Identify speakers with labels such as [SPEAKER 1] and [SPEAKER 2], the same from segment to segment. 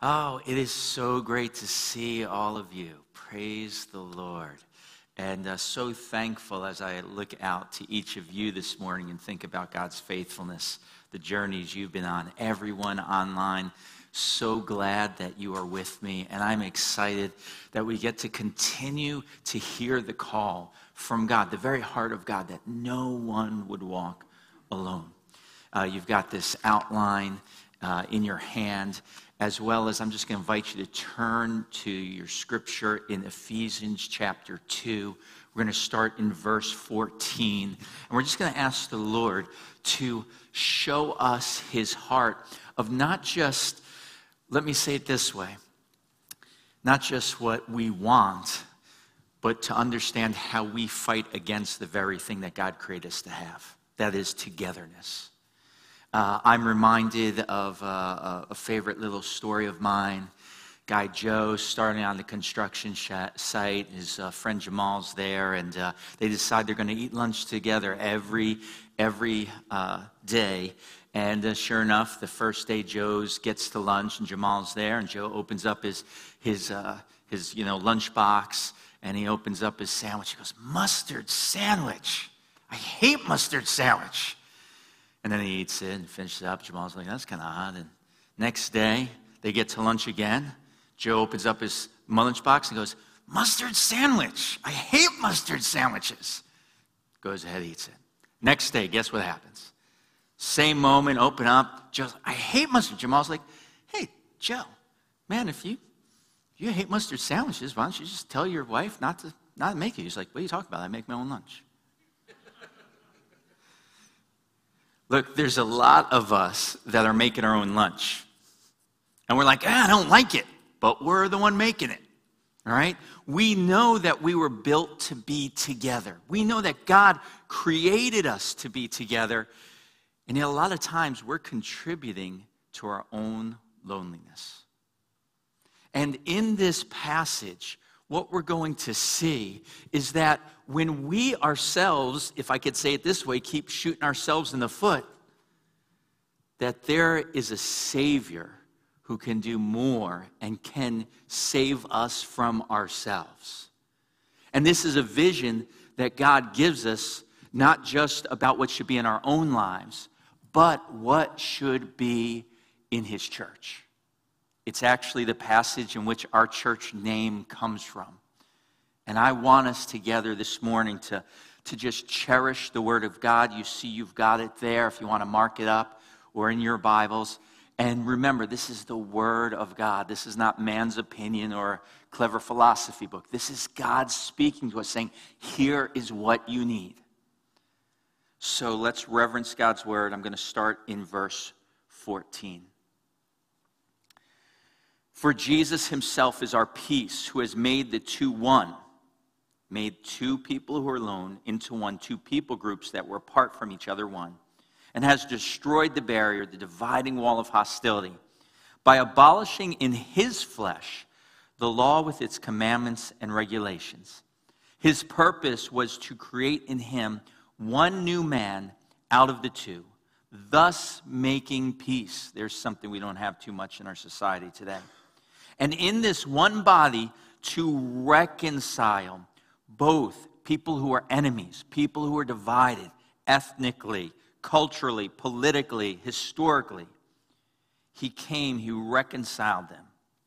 [SPEAKER 1] Oh, it is so great to see all of you. Praise the Lord. And so thankful as I look out to each of you this morning and think about God's faithfulness, the journeys you've been on, everyone online. So glad that you are with me, and I'm excited that we get to continue to hear the call from God, the very heart of God, that no one would walk alone. You've got this outline in your hand, as well as I'm just going to invite you to turn to your scripture in Ephesians chapter 2. We're going to start in verse 14, and we're just going to ask the Lord to show us his heart of not just, let me say it this way, not just what we want, but to understand how we fight against the very thing that God created us to have, that is togetherness. I'm reminded of a favorite little story of mine. Guy Joe starting on the construction site. His friend Jamal's there, and they decide they're going to eat lunch together every day. And sure enough, the first day Joe gets to lunch, and Jamal's there, and Joe opens up his lunch box, and he opens up his sandwich. He goes, "Mustard sandwich. I hate mustard sandwich." And then he eats it and finishes it up. Jamal's like, "That's kind of odd." And next day, they get to lunch again. Joe opens up his lunchbox and goes, "Mustard sandwich. I hate mustard sandwiches." Goes ahead, eats it. Next day, guess what happens? Same moment, open up. Joe's, "I hate mustard." Jamal's like, "Hey, Joe, man, if you hate mustard sandwiches, why don't you just tell your wife not to make it?" He's like, "What are you talking about? I make my own lunch." Look, there's a lot of us that are making our own lunch. And we're like, "I don't like it," but we're the one making it. All right? We know that we were built to be together. We know that God created us to be together. And yet a lot of times we're contributing to our own loneliness. And in this passage, what we're going to see is that when we ourselves, if I could say it this way, keep shooting ourselves in the foot, that there is a Savior who can do more and can save us from ourselves. And this is a vision that God gives us, not just about what should be in our own lives, but what should be in his church. It's actually the passage in which our church name comes from. And I want us together this morning to just cherish the Word of God. You see you've got it there if you want to mark it up or in your Bibles. And remember, this is the Word of God. This is not man's opinion or a clever philosophy book. This is God speaking to us saying, here is what you need. So let's reverence God's Word. I'm going to start in verse 14. "For Jesus himself is our peace, who has made the two one." Made two people who are alone into one, two people groups that were apart from each other one, and has destroyed the barrier, the dividing wall of hostility, by abolishing in his flesh the law with its commandments and regulations. His purpose was to create in him one new man out of the two, thus making peace. There's something we don't have too much in our society today. And in this one body to reconcile both people who are enemies, people who are divided ethnically, culturally, politically, historically. He came, he reconciled them.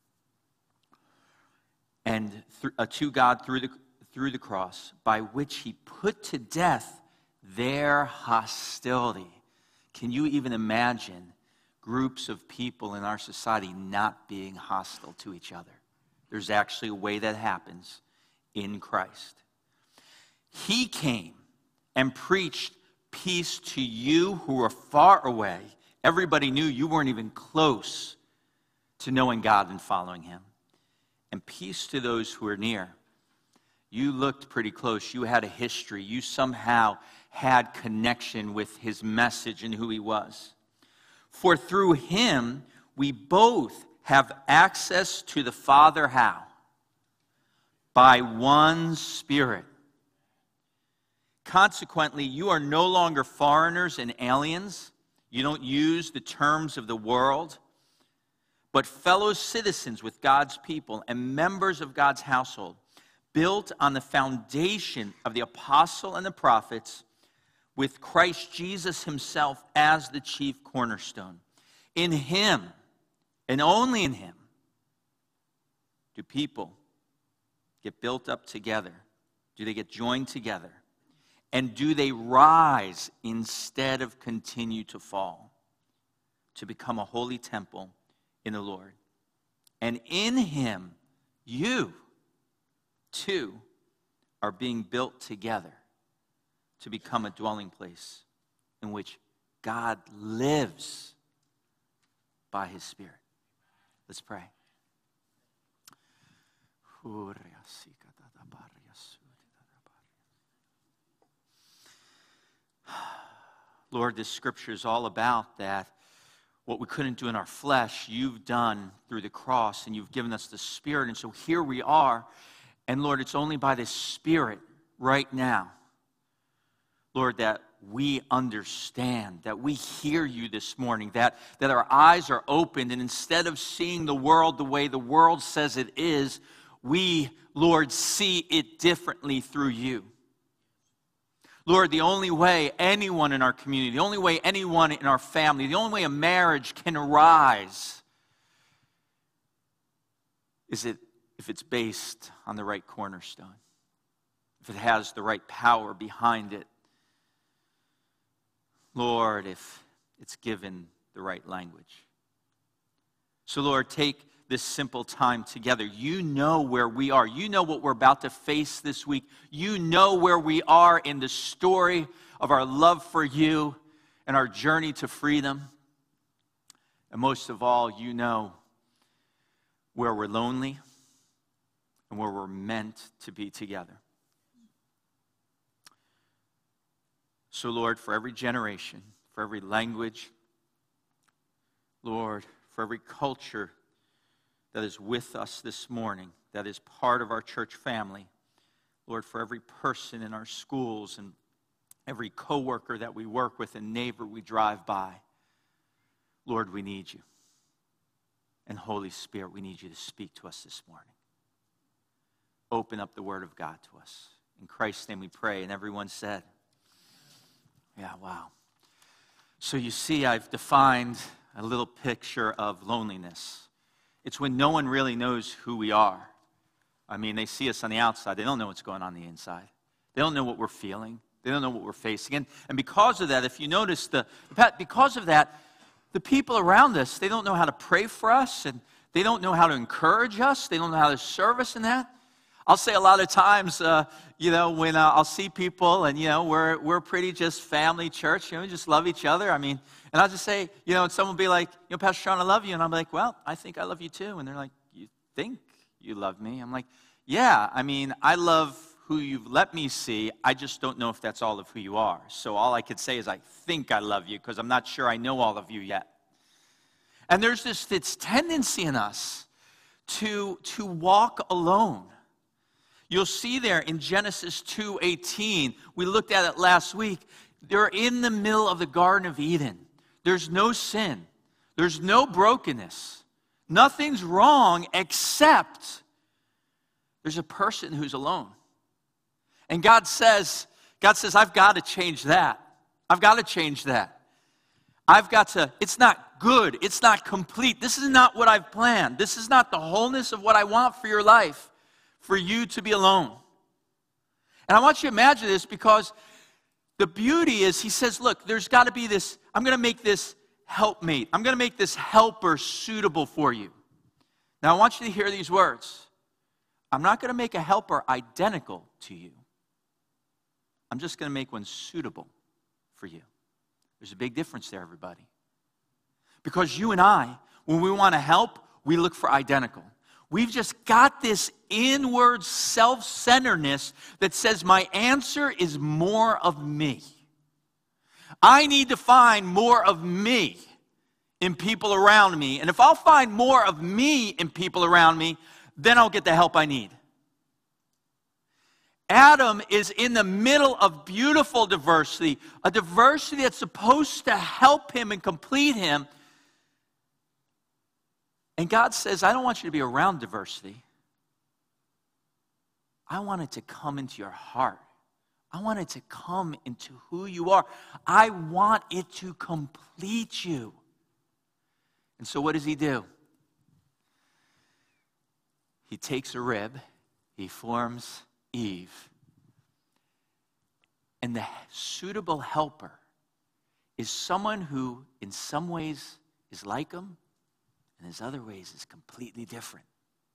[SPEAKER 1] And to God through the cross, by which he put to death their hostility. Can you even imagine groups of people in our society not being hostile to each other? There's actually a way that happens in Christ. He came and preached peace to you who are far away. Everybody knew you weren't even close to knowing God and following him. And peace to those who are near. You looked pretty close. You had a history. You somehow had connection with his message and who he was. For through him, we both have access to the Father. How? By one Spirit. Consequently, you are no longer foreigners and aliens. You don't use the terms of the world, but fellow citizens with God's people and members of God's household, built on the foundation of the apostle and the prophets, with Christ Jesus himself as the chief cornerstone. In him, and only in him, do people get built up together? Do they get joined together? And do they rise instead of continue to fall, to become a holy temple in the Lord? And in him, you too are being built together to become a dwelling place in which God lives by his Spirit. Let's pray. Lord, this scripture is all about that. What we couldn't do in our flesh, you've done through the cross, and you've given us the Spirit. And so here we are. And Lord, it's only by the Spirit right now, Lord, that we understand, that we hear you this morning, that our eyes are opened, and instead of seeing the world the way the world says it is, we, Lord, see it differently through you. Lord, the only way anyone in our community, the only way anyone in our family, the only way a marriage can arise is if it's based on the right cornerstone, if it has the right power behind it. Lord, if it's given the right language. So Lord, take this simple time together. You know where we are. You know what we're about to face this week. You know where we are in the story of our love for you and our journey to freedom. And most of all, you know where we're lonely and where we're meant to be together. So Lord, for every generation, for every language, Lord, for every culture that is with us this morning, that is part of our church family, Lord, for every person in our schools and every coworker that we work with and neighbor we drive by, Lord, we need you. And Holy Spirit, we need you to speak to us this morning. Open up the Word of God to us. In Christ's name we pray, and everyone said, yeah, wow. So you see, I've defined a little picture of loneliness. It's when no one really knows who we are. I mean, they see us on the outside. They don't know what's going on the inside. They don't know what we're feeling. They don't know what we're facing. And because of that, if you notice, because of that, the people around us, they don't know how to pray for us, and they don't know how to encourage us. They don't know how to serve us in that. I'll say a lot of times, when I'll see people, and, we're pretty just family church, we just love each other. I mean, and I'll just say, and someone will be like, Pastor Sean, I love you. And I'm like, well, I think I love you too. And they're like, you think you love me? I'm like, yeah, I mean, I love who you've let me see. I just don't know if that's all of who you are. So all I could say is I think I love you because I'm not sure I know all of you yet. And there's this tendency in us to walk alone. You'll see there in Genesis 2:18, we looked at it last week. They're in the middle of the Garden of Eden. There's no sin. There's no brokenness. Nothing's wrong except there's a person who's alone. And God says, I've got to change that. I've got to change that. It's not good. It's not complete. This is not what I've planned. This is not the wholeness of what I want for your life, for you to be alone. And I want you to imagine this because the beauty is, he says, look, there's got to be this, I'm going to make this helpmate. I'm going to make this helper suitable for you. Now I want you to hear these words. I'm not going to make a helper identical to you. I'm just going to make one suitable for you. There's a big difference there, everybody. Because you and I, when we want to help, we look for identical. We've just got this inward self-centeredness that says my answer is more of me. I need to find more of me in people around me. And if I'll find more of me in people around me, then I'll get the help I need. Adam is in the middle of beautiful diversity, a diversity that's supposed to help him and complete him. And God says, I don't want you to be around diversity. I want it to come into your heart. I want it to come into who you are. I want it to complete you. And so what does he do? He takes a rib, he forms Eve, and the suitable helper is someone who in some ways is like him, and in other ways is completely different.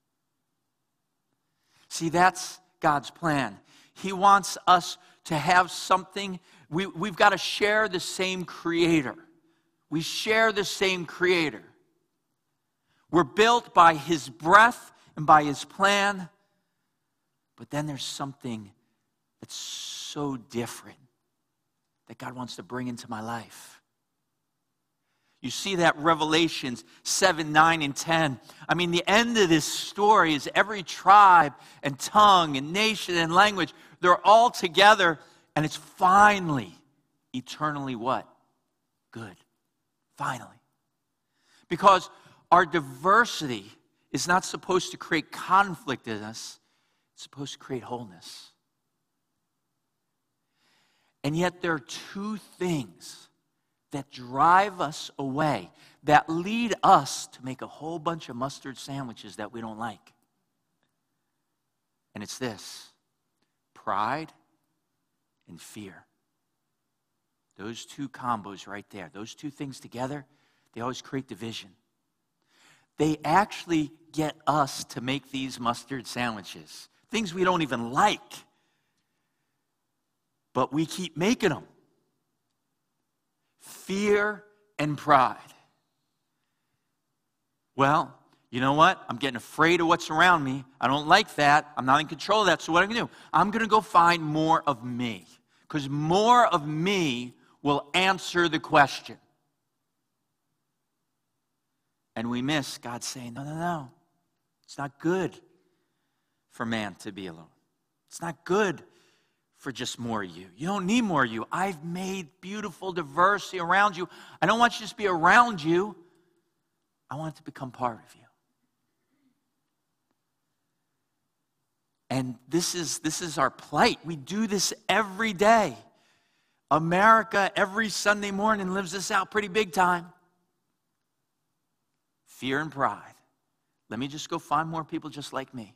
[SPEAKER 1] See, that's God's plan. He wants us to have something. We've got to share the same Creator. We share the same Creator. We're built by His breath and by His plan. But then there's something that's so different that God wants to bring into my life. You see that Revelations 7, 9, and 10. I mean, the end of this story is every tribe and tongue and nation and language, they're all together, and it's finally, eternally what? Good. Finally. Because our diversity is not supposed to create conflict in us. It's supposed to create wholeness. And yet there are two things that drive us away, that lead us to make a whole bunch of mustard sandwiches that we don't like. And it's this: pride and fear. Those two combos right there, those two things together, they always create division. They actually get us to make these mustard sandwiches, things we don't even like, but we keep making them. Fear and pride. Well, you know what? I'm getting afraid of what's around me. I don't like that. I'm not in control of that. So what I'm going to do? I'm going to go find more of me. Because more of me will answer the question. And we miss God saying, no. It's not good for man to be alone. It's not good for just more of you. You don't need more of you. I've made beautiful diversity around you. I don't want you to just be around you. I want it to become part of you. And this is our plight. We do this every day. America, every Sunday morning, lives this out pretty big time. Fear and pride. Let me just go find more people just like me.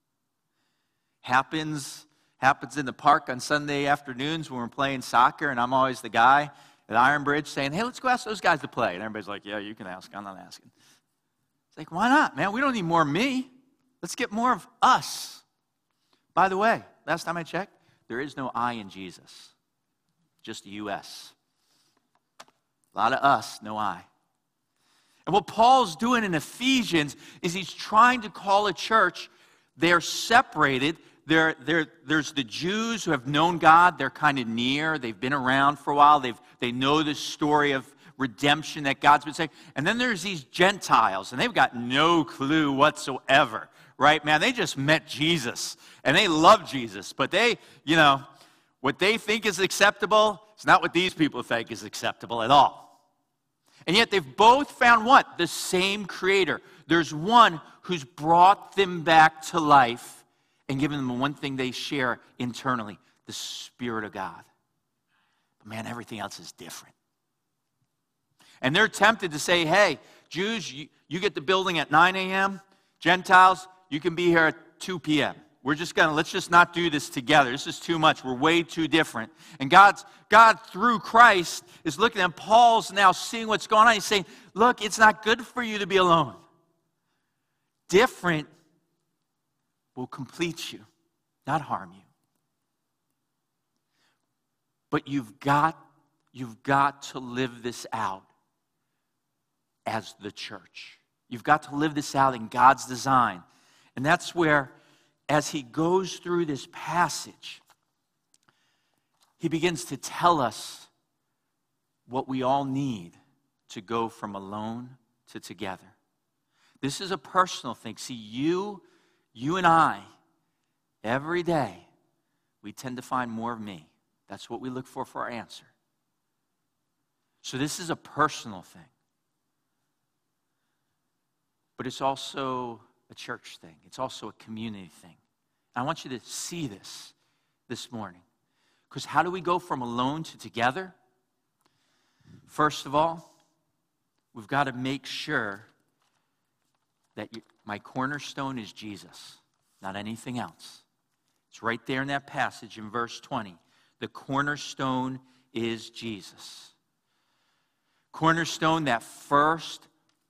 [SPEAKER 1] Happens in the park on Sunday afternoons when we're playing soccer, and I'm always the guy at Iron Bridge saying, hey, let's go ask those guys to play. And everybody's like, yeah, you can ask. I'm not asking. It's like, why not, man? We don't need more of me. Let's get more of us. By the way, last time I checked, there is no I in Jesus. Just U.S. A lot of us, no I. And what Paul's doing in Ephesians is he's trying to call a church. They're separated. There's the Jews who have known God. They're kind of near. They've been around for a while. They know the story of redemption that God's been saying. And then there's these Gentiles, and they've got no clue whatsoever, right, man? They just met Jesus, and they love Jesus. But they, what they think is acceptable is not what these people think is acceptable at all. And yet they've both found what? The same Creator. There's one who's brought them back to life and given them one thing they share internally, the Spirit of God. But man, everything else is different. And they're tempted to say, hey, Jews, you get the building at 9 a.m. Gentiles, you can be here at 2 p.m. Let's just not do this together. This is too much. We're way too different. And God through Christ is looking at them. Paul's now seeing what's going on. He's saying, look, it's not good for you to be alone. Different will complete you, not harm you. But you've got to live this out as the church. You've got to live this out in God's design. And that's where, as he goes through this passage, he begins to tell us what we all need to go from alone to together. This is a personal thing. See, you and I, every day, we tend to find more of me. That's what we look for our answer. So this is a personal thing. but it's also a church thing. It's also a community thing. And I want you to see this morning. Because how do we go from alone to together? First of all, we've got to make sure that my cornerstone is Jesus, not anything else. It's right there in that passage in verse 20. The cornerstone is Jesus. Cornerstone, the first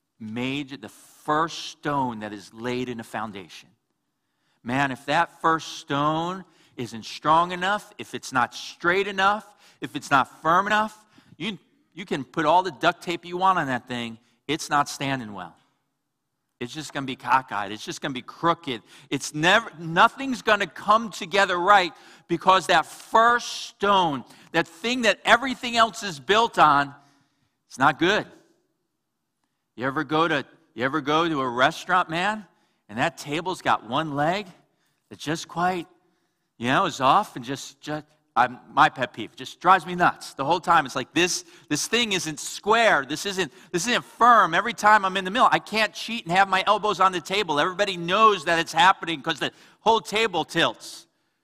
[SPEAKER 1] stone that is laid in a foundation. Man, if that first stone isn't strong enough, if it's not straight enough, if it's not firm enough, you can put all the duct tape you want on that thing, it's not standing well. It's just going to be cockeyed. It's just going to be crooked. Nothing's going to come together right because that first stone, that thing that everything else is built on, it's not good. You ever go to a restaurant, man, and that table's got one leg that just quite, is off and my pet peeve, just drives me nuts. The whole time it's like this thing isn't square. This isn't firm. Every time I'm in the middle, I can't cheat and have my elbows on the table. Everybody knows that it's happening because the whole table tilts.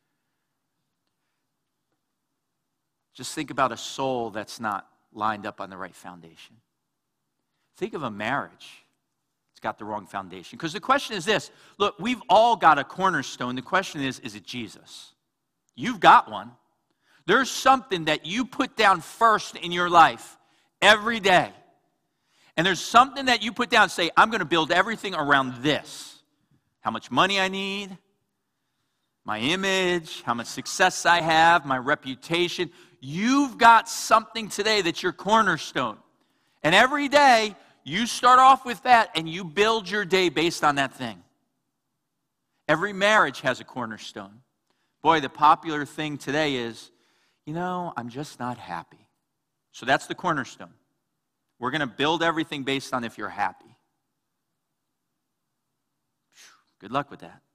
[SPEAKER 1] Just think about a soul that's not lined up on the right foundation. Think of a marriage. It's got the wrong foundation. Because the question is this. Look, we've all got a cornerstone. The question is it Jesus? You've got one. There's something that you put down first in your life every day. And there's something that you put down and say, I'm going to build everything around this. How much money I need, my image, how much success I have, my reputation. You've got something today that's your cornerstone. And every day, you start off with that and you build your day based on that thing. Every marriage has a cornerstone. Boy, the popular thing today is, I'm just not happy. So that's the cornerstone. We're going to build everything based on if you're happy. Good luck with that.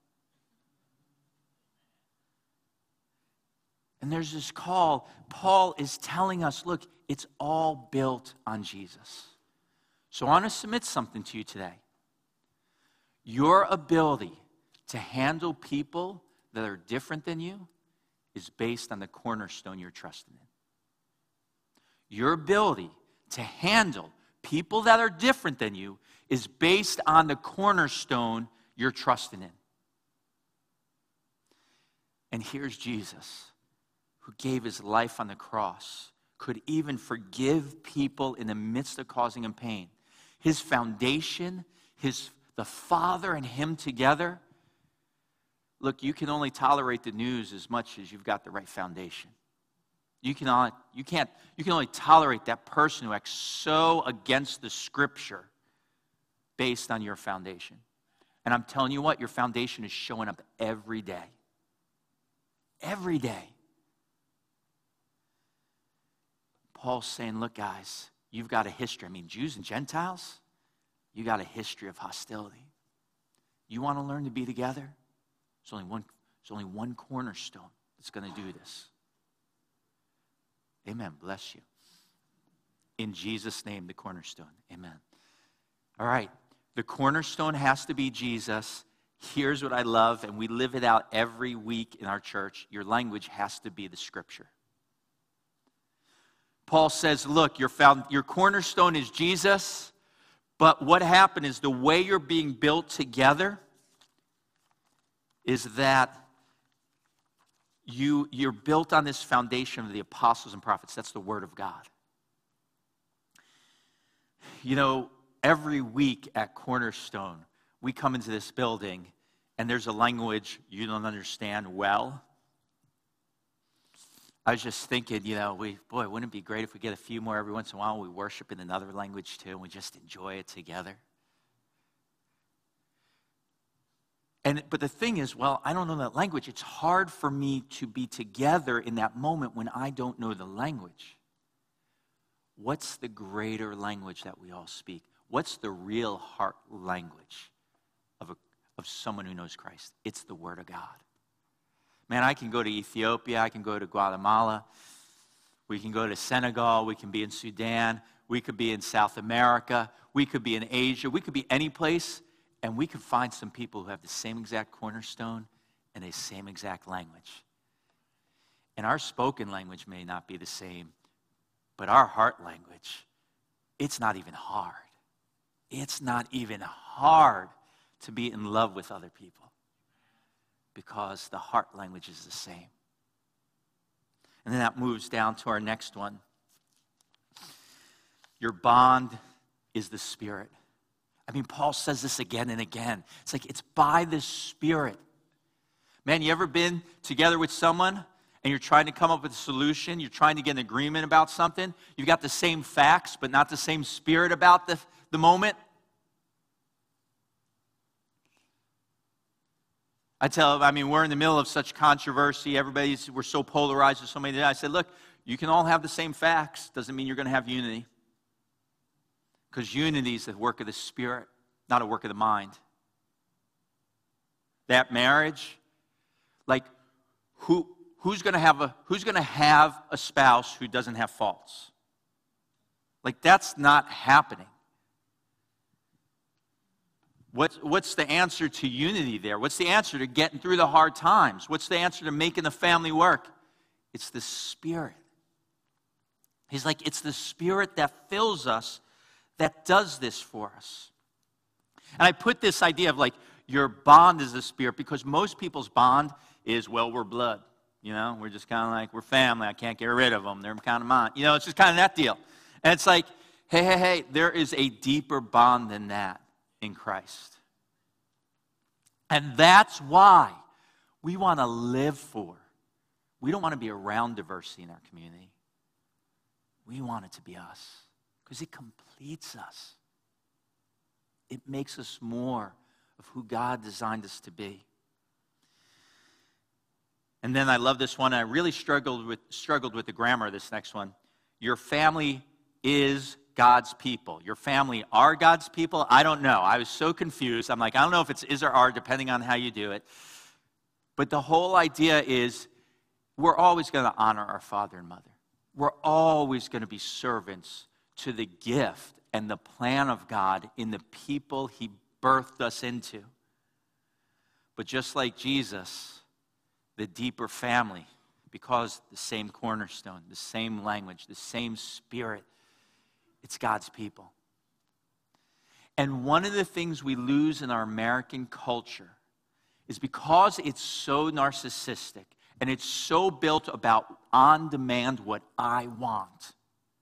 [SPEAKER 1] And there's this call. Paul is telling us, look, it's all built on Jesus. So I want to submit something to you today. Your ability to handle people that are different than you is based on the cornerstone you're trusting in. Your ability to handle people that are different than you is based on the cornerstone you're trusting in. And here's Jesus, who gave his life on the cross, could even forgive people in the midst of causing them pain. His foundation, the Father and him together. Look, you can only tolerate the news as much as you've got the right foundation. You can only tolerate that person who acts so against the Scripture based on your foundation. And I'm telling you what, your foundation is showing up every day. Every day. Paul's saying, look, guys, you've got a history. Jews and Gentiles, you got a history of hostility. You want to learn to be together? There's only one cornerstone that's going to do this. Amen. Bless you. In Jesus' name, the cornerstone. Amen. All right. The cornerstone has to be Jesus. Here's what I love, and we live it out every week in our church. Your language has to be the Scripture. Paul says, look, your cornerstone is Jesus, but what happened is the way you're being built together is that you're built on this foundation of the apostles and prophets. That's the Word of God. Every week at Cornerstone, we come into this building, and there's a language you don't understand well. I was just thinking, wouldn't it be great if we get a few more every once in a while? We worship in another language too, and we just enjoy it together. But the thing is, I don't know that language. It's hard for me to be together in that moment when I don't know the language. What's the greater language that we all speak? What's the real heart language of someone who knows Christ? It's the Word of God. Man, I can go to Ethiopia. I can go to Guatemala. We can go to Senegal. We can be in Sudan. We could be in South America. We could be in Asia. We could be any place. And we can find some people who have the same exact cornerstone and the same exact language. And our spoken language may not be the same, but our heart language, it's not even hard. It's not even hard to be in love with other people because the heart language is the same. And then that moves down to our next one. Your bond is the Spirit. I mean, Paul says this again and again. It's like it's by the Spirit. Man, you ever been together with someone and you're trying to come up with a solution? You're trying to get an agreement about something. You've got the same facts, but not the same spirit about the moment. We're in the middle of such controversy. We're so polarized with so many. I said, look, you can all have the same facts. Doesn't mean you're going to have unity. Because unity is the work of the Spirit, not a work of the mind. That marriage, like, who's going to have a spouse who doesn't have faults? Like, that's not happening. What's the answer to unity there? What's the answer to getting through the hard times? What's the answer to making the family work? It's the Spirit. He's like, it's the Spirit that fills us that does this for us. And I put this idea of like, your bond is the Spirit, because most people's bond is, well, we're blood. You know, we're just kind of like, we're family. I can't get rid of them. They're kind of mine. You know, it's just kind of that deal. And it's like, hey, there is a deeper bond than that in Christ. And that's why we want to live for. We don't want to be around diversity in our community. We want it to be us, because it completes us. It makes us more of who God designed us to be. And then I love this one. I really struggled with the grammar of this next one. Your family is God's people. Your family are God's people? I don't know. I was so confused. I'm like, I don't know if it's is or are, depending on how you do it. But the whole idea is we're always going to honor our father and mother. We're always going to be servants to the gift and the plan of God in the people He birthed us into. But just like Jesus, the deeper family, because the same cornerstone, the same language, the same Spirit, it's God's people. And one of the things we lose in our American culture is because it's so narcissistic and it's so built about on demand what I want.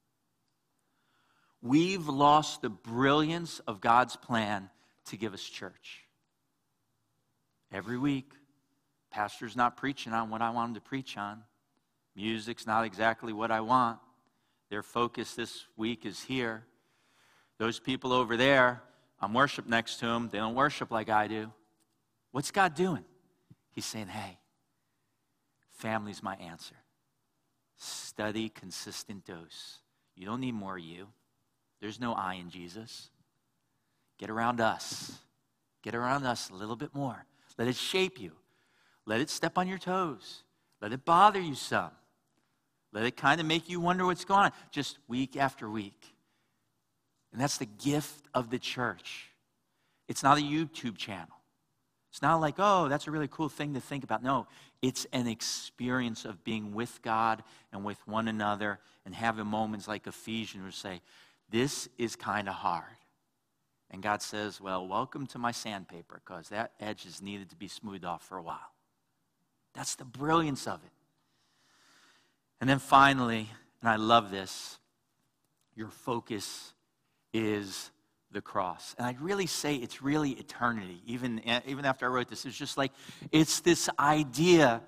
[SPEAKER 1] We've lost the brilliance of God's plan to give us church. Every week, pastor's not preaching on what I want him to preach on. Music's not exactly what I want. Their focus this week is here. Those people over there, I'm worship next to them. They don't worship like I do. What's God doing? He's saying, hey, family's my answer. Study consistent dose. You don't need more of you. There's no I in Jesus. Get around us. Get around us a little bit more. Let it shape you. Let it step on your toes. Let it bother you some. Let it kind of make you wonder what's going on, just week after week. And that's the gift of the church. It's not a YouTube channel. It's not like, oh, that's a really cool thing to think about. No, it's an experience of being with God and with one another and having moments like Ephesians where say, this is kind of hard. And God says, well, welcome to my sandpaper, because that edge is needed to be smoothed off for a while. That's the brilliance of it. And then finally, and I love this, your focus is the cross. And I'd really say it's really eternity. Even after I wrote this, it's just like, it's this idea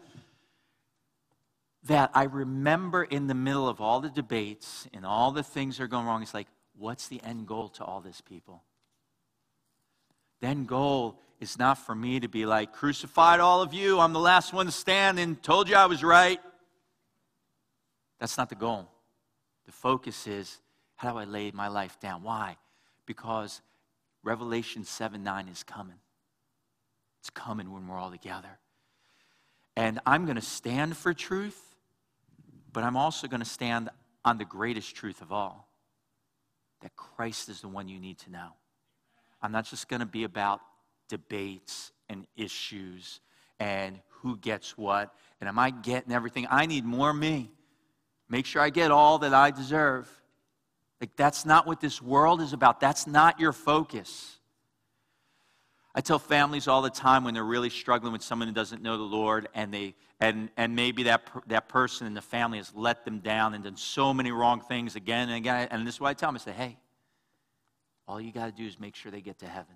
[SPEAKER 1] that I remember in the middle of all the debates and all the things that are going wrong. It's like, what's the end goal to all this, people? The end goal is not for me to be like, crucified all of you, I'm the last one to stand and told you I was right. That's not the goal. The focus is, how do I lay my life down? Why? Because Revelation 7:9 is coming. It's coming when we're all together. And I'm going to stand for truth, but I'm also going to stand on the greatest truth of all, that Christ is the one you need to know. I'm not just going to be about debates and issues and who gets what, and am I getting everything? I need more me. Make sure I get all that I deserve. Like, that's not what this world is about. That's not your focus. I tell families all the time when they're really struggling with someone who doesn't know the Lord, and maybe that person in the family has let them down and done so many wrong things again and again. And this is what I tell them. I say, hey, all you got to do is make sure they get to heaven.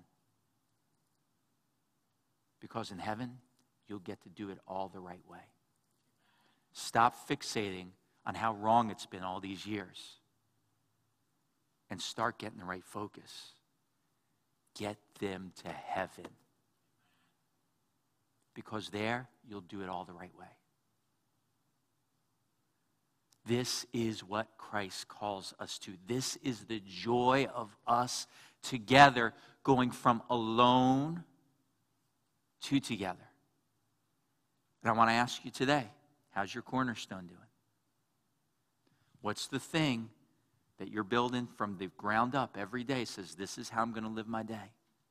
[SPEAKER 1] Because in heaven, you'll get to do it all the right way. Stop fixating on how wrong it's been all these years. And start getting the right focus. Get them to heaven. Because there, you'll do it all the right way. This is what Christ calls us to. This is the joy of us together, going from alone to together. And I want to ask you today, how's your cornerstone doing? What's the thing that you're building from the ground up every day says, this is how I'm going to live my day?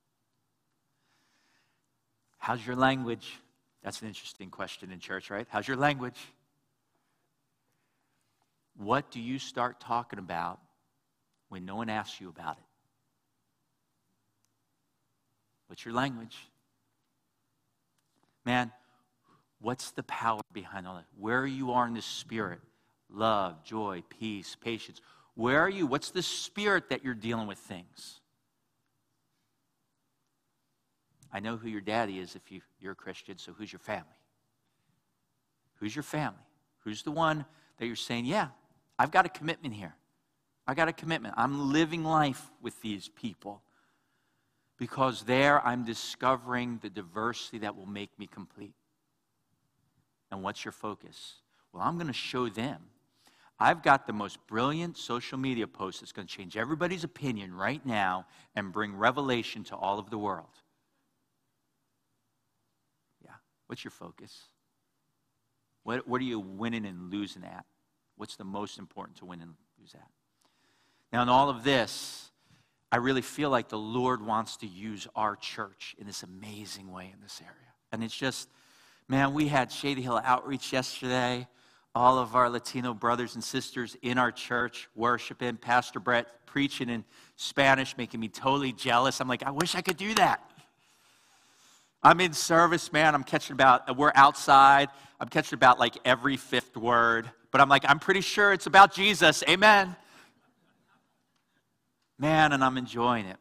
[SPEAKER 1] How's your language? That's an interesting question in church, right? How's your language? What do you start talking about when no one asks you about it? What's your language? Man, what's the power behind all that? Where you are in the Spirit, love, joy, peace, patience. Where are you? What's the spirit that you're dealing with things? I know who your daddy is if you're a Christian, so who's your family? Who's your family? Who's the one that you're saying, yeah, I've got a commitment here. I got a commitment. I'm living life with these people. Because there I'm discovering the diversity that will make me complete. And what's your focus? Well, I'm going to show them. I've got the most brilliant social media post that's going to change everybody's opinion right now and bring revelation to all of the world. Yeah. What's your focus? What are you winning and losing at? What's the most important to win and lose at? Now, in all of this, I really feel like the Lord wants to use our church in this amazing way in this area. And it's just, man, we had Shady Hill Outreach yesterday. All of our Latino brothers and sisters in our church worshiping. Pastor Brett preaching in Spanish, making me totally jealous. I'm like, I wish I could do that. I'm in service, man. We're outside. I'm catching about like every fifth word. But I'm like, I'm pretty sure it's about Jesus. Amen. Man, and I'm enjoying it.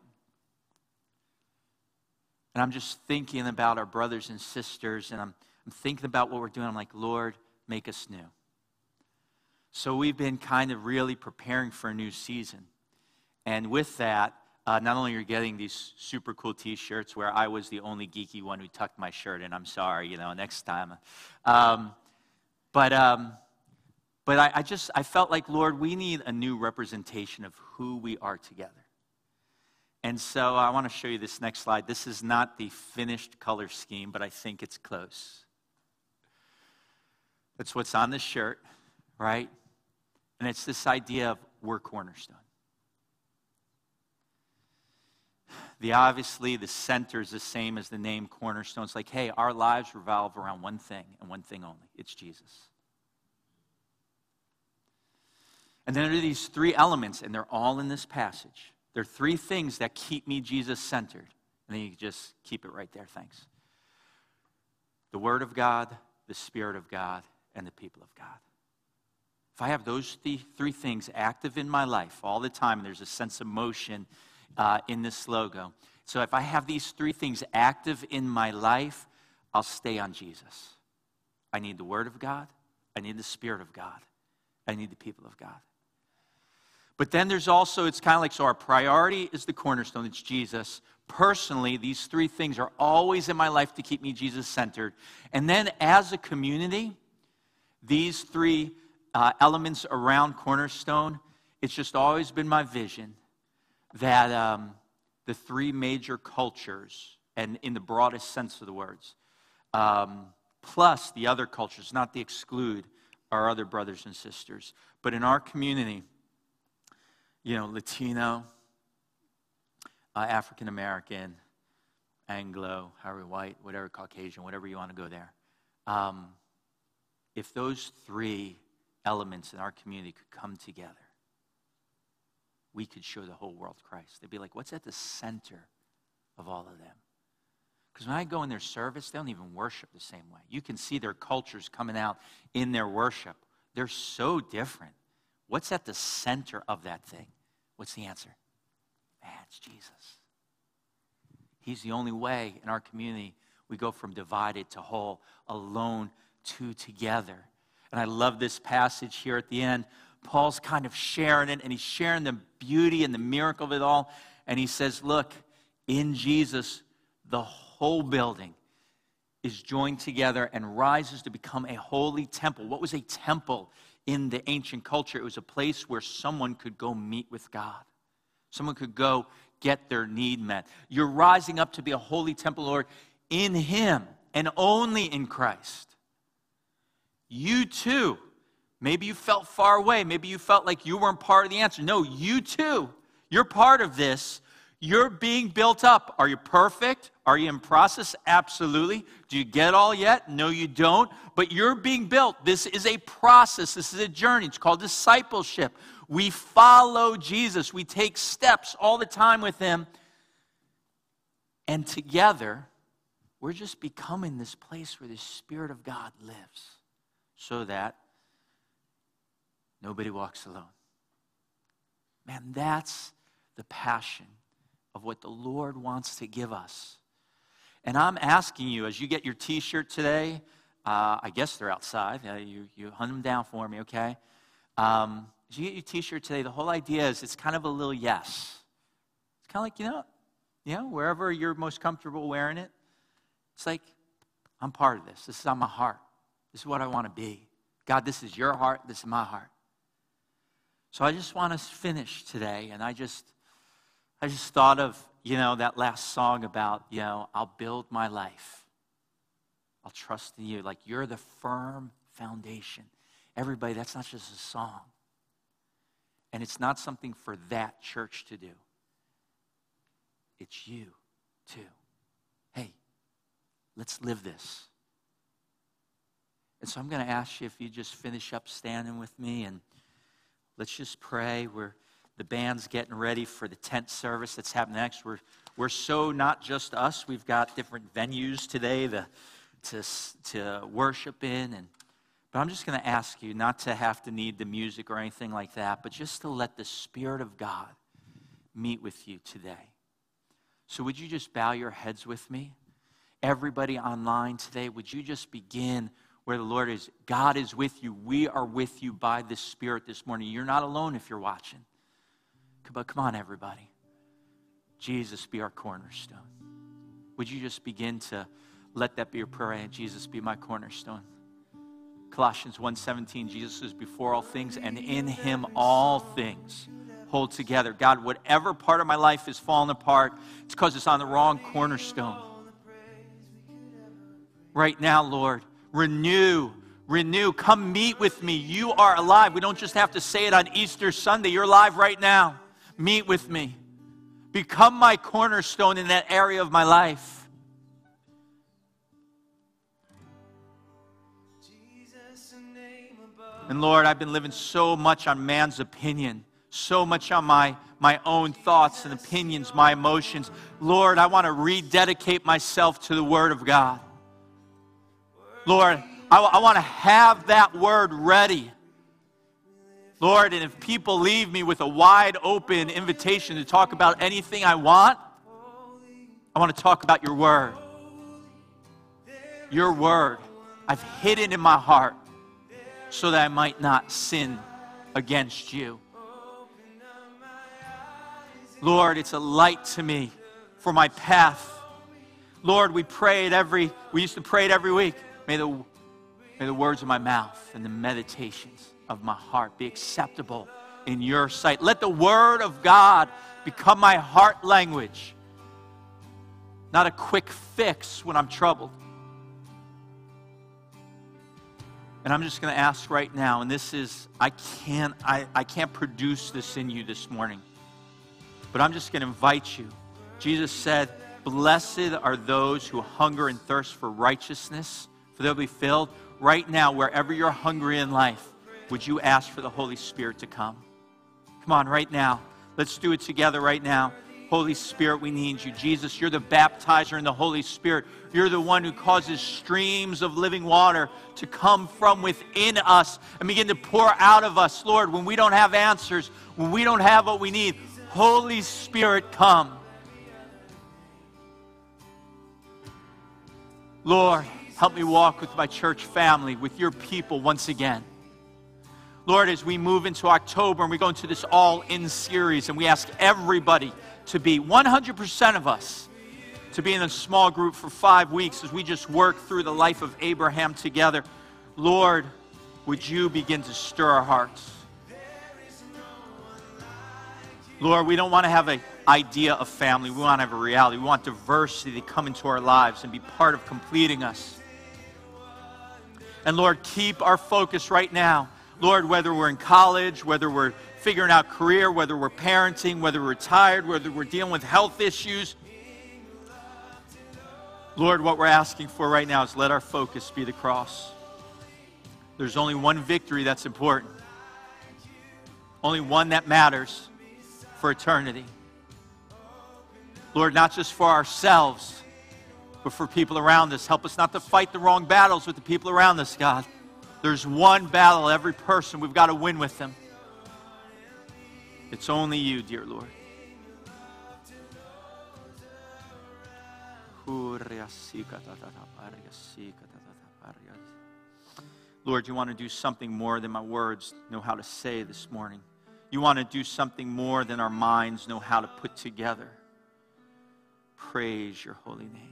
[SPEAKER 1] And I'm just thinking about our brothers and sisters, and I'm thinking about what we're doing. I'm like, Lord, make us new. So we've been kind of really preparing for a new season. And with that, not only are you getting these super cool t-shirts where I was the only geeky one who tucked my shirt in. I'm sorry, next time. But I felt like, Lord, we need a new representation of who we are together. And so I want to show you this next slide. This is not the finished color scheme, but I think it's close. That's what's on the shirt, right? And it's this idea of we're Cornerstone. Obviously, the center is the same as the name Cornerstone. It's like, hey, our lives revolve around one thing and one thing only. It's Jesus. And then there are these three elements, and they're all in this passage. There are three things that keep me Jesus-centered. And then you can just keep it right there, thanks. The Word of God, the Spirit of God, and the people of God. If I have those three things active in my life all the time, and there's a sense of motion in this logo. So if I have these three things active in my life, I'll stay on Jesus. I need the Word of God. I need the Spirit of God. I need the people of God. But then there's also, it's kind of like, so our priority is the cornerstone, it's Jesus. Personally, these three things are always in my life to keep me Jesus-centered. And then as a community, these three elements around Cornerstone, it's just always been my vision that the three major cultures, and in the broadest sense of the words, plus the other cultures, not the exclude our other brothers and sisters, but in our community, Latino, African American, Anglo, however white, whatever Caucasian, whatever you want to go there. If those three elements in our community could come together, we could show the whole world Christ. They'd be like, what's at the center of all of them? Because when I go in their service, they don't even worship the same way. You can see their cultures coming out in their worship. They're so different. What's at the center of that thing? What's the answer? Man, it's Jesus. He's the only way in our community we go from divided to whole, alone to together. And I love this passage here at the end. Paul's kind of sharing it, and he's sharing the beauty and the miracle of it all. And he says, look, in Jesus, the whole building is joined together and rises to become a holy temple. What was a temple in the ancient culture? It was a place where someone could go meet with God. Someone could go get their need met. You're rising up to be a holy temple, Lord, in Him and only in Christ. You too, maybe you felt far away. Maybe you felt like you weren't part of the answer. No, you too, you're part of this. You're being built up. Are you perfect? Are you in process? Absolutely. Do you get all yet? No, you don't. But you're being built. This is a process. This is a journey. It's called discipleship. We follow Jesus. We take steps all the time with Him. And together, we're just becoming this place where the Spirit of God lives so that nobody walks alone. Man, that's the passion of what the Lord wants to give us. And I'm asking you, as you get your T-shirt today, I guess they're outside. You hunt them down for me, okay? As you get your T-shirt today, the whole idea is it's kind of a little yes. It's kind of like, wherever you're most comfortable wearing it, it's like, I'm part of this. This is on my heart. This is what I want to be. God, this is your heart. This is my heart. So I just want to finish today, and I just thought of, that last song about, I'll build my life. I'll trust in you. Like, you're the firm foundation. Everybody, that's not just a song. And it's not something for that church to do. It's you, too. Hey, let's live this. And so I'm going to ask you if you just finish up standing with me, and let's just pray. The band's getting ready for the tent service that's happening next. We're so not just us. We've got different venues today to worship in. But I'm just going to ask you not to have to need the music or anything like that, but just to let the Spirit of God meet with you today. So would you just bow your heads with me? Everybody online today, would you just begin where the Lord is? God is with you. We are with you by the Spirit this morning. You're not alone if you're watching. But come on, everybody. Jesus be our cornerstone. Would you just begin to let that be your prayer? And Jesus be my cornerstone. Colossians 1:17, Jesus is before all things, and in Him all things hold together. God, whatever part of my life is falling apart, it's because it's on the wrong cornerstone. Right now, Lord, renew. Come meet with me. You are alive. We don't just have to say it on Easter Sunday. You're alive right now. Meet with me. Become my cornerstone in that area of my life. And Lord, I've been living so much on man's opinion, so much on my own thoughts and opinions, my emotions. Lord, I want to rededicate myself to the Word of God. Lord, I want to have that Word ready. Lord, and if people leave me with a wide open invitation to talk about anything I want to talk about your Word. Your Word I've hidden in my heart so that I might not sin against you. Lord, it's a light to me for my path. Lord, we used to pray it every week. May the words of my mouth and the meditations of my heart be acceptable in your sight. Let the Word of God become my heart language, not a quick fix when I'm troubled. And I'm just going to ask right now, and this is, I can't produce this in you this morning, but I'm just going to invite you. Jesus said, Blessed are those who hunger and thirst for righteousness, for they'll be filled. Right now, wherever you're hungry in life, would you ask for the Holy Spirit to come? Come on, right now. Let's do it together right now. Holy Spirit, we need you. Jesus, you're the baptizer in the Holy Spirit. You're the one who causes streams of living water to come from within us and begin to pour out of us. Lord, when we don't have answers, when we don't have what we need, Holy Spirit, come. Lord, help me walk with my church family, with your people once again. Lord, as we move into October and we go into this all-in series and we ask everybody to be 100% of us to be in a small group for 5 weeks as we just work through the life of Abraham together. Lord, would you begin to stir our hearts? Lord, we don't want to have an idea of family. We want to have a reality. We want diversity to come into our lives and be part of completing us. And Lord, keep our focus right now. Lord, whether we're in college, whether we're figuring out career, whether we're parenting, whether we're retired, whether we're dealing with health issues. Lord, what we're asking for right now is let our focus be the cross. There's only one victory that's important. Only one that matters for eternity. Lord, not just for ourselves, but for people around us. Help us not to fight the wrong battles with the people around us, God. There's one battle, every person, we've got to win with them. It's only you, dear Lord. Lord, you want to do something more than my words know how to say this morning. You want to do something more than our minds know how to put together. Praise your holy name.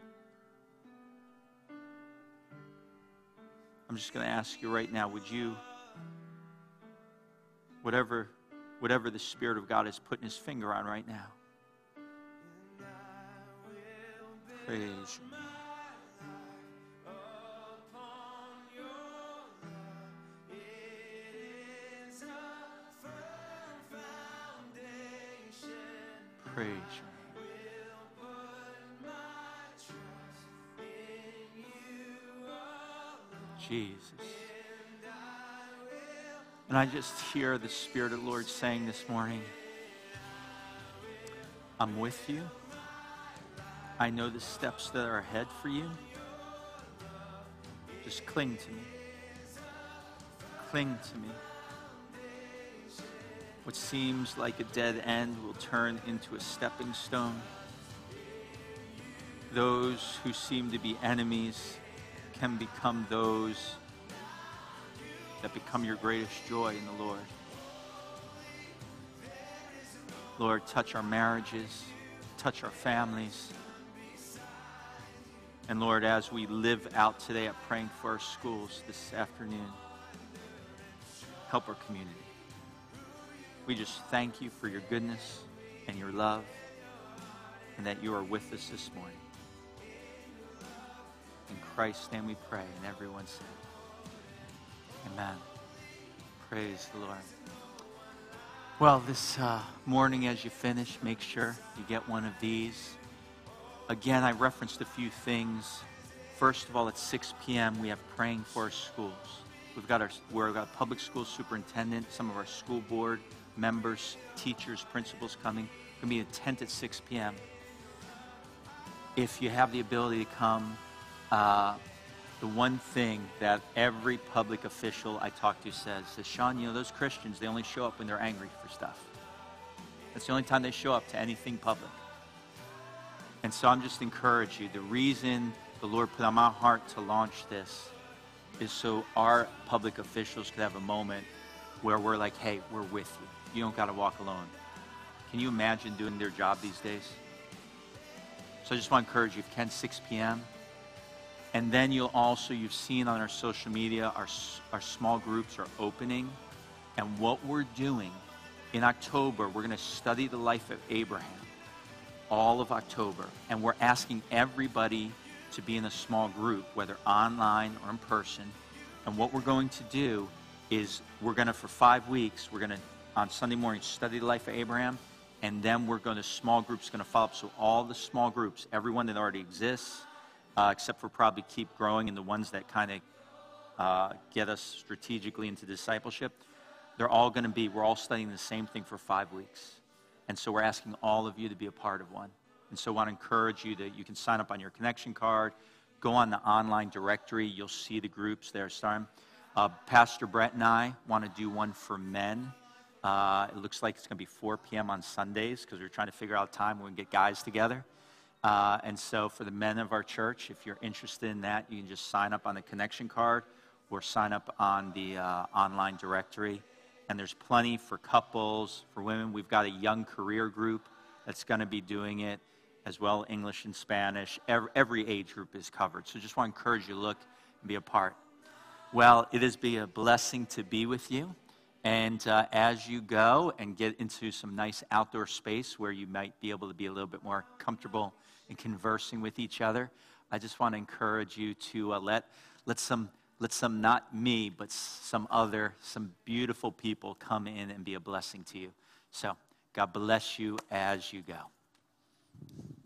[SPEAKER 1] I'm just going to ask you right now, would you, whatever the Spirit of God is putting his finger on right now, praise you. Praise you. Jesus. And I just hear the Spirit of the Lord saying this morning, I'm with you. I know the steps that are ahead for you. Just cling to me. Cling to me. What seems like a dead end will turn into a stepping stone. Those who seem to be enemies can become those that become your greatest joy in the Lord. Lord, touch our marriages, touch our families. And Lord, as we live out today at praying for our schools this afternoon, help our community. We just thank you for your goodness and your love, and that you are with us this morning. In Christ's name we pray, and everyone said, amen. Praise the Lord. Well, this morning as you finish, make sure you get one of these. Again, I referenced a few things. First of all, at 6 p.m., we have praying for our schools. We've got a public school superintendent, some of our school board members, teachers, principals coming. We're going to be in a tent at 6 p.m. If you have the ability to come, the one thing that every public official I talk to says, Sean, you know, those Christians, they only show up when they're angry for stuff. That's the only time they show up to anything public. And so I'm just encouraging you. The reason the Lord put on my heart to launch this is so our public officials could have a moment where we're like, hey, we're with you. You don't got to walk alone. Can you imagine doing their job these days? So I just want to encourage you, if you can, 6 p.m., and then you've seen on our social media, our small groups are opening. And what we're doing in October, we're going to study the life of Abraham all of October. And we're asking everybody to be in a small group, whether online or in person. And what we're going to do is we're going to, for 5 weeks, we're going to, on Sunday morning, study the life of Abraham. and then we're going to, small groups going to follow up. So all the small groups, everyone that already exists, except for probably Keep Growing and the ones that kind of get us strategically into discipleship, they're all going to be, we're all studying the same thing for 5 weeks. And so we're asking all of you to be a part of one. And so I want to encourage you that you can sign up on your connection card, go on the online directory, you'll see the groups there starting. Pastor Brett and I want to do one for men. It looks like it's going to be 4 p.m. on Sundays because we're trying to figure out a time when we can get guys together. And so for the men of our church, if you're interested in that, you can just sign up on the connection card or sign up on the online directory. And there's plenty for couples, for women. We've got a young career group that's going to be doing it, as well English and Spanish. Every age group is covered. So just want to encourage you to look and be a part. Well, it has been a blessing to be with you. And as you go and get into some nice outdoor space where you might be able to be a little bit more comfortable in conversing with each other, I just want to encourage you to let some, not me, but some beautiful people come in and be a blessing to you. So God bless you as you go.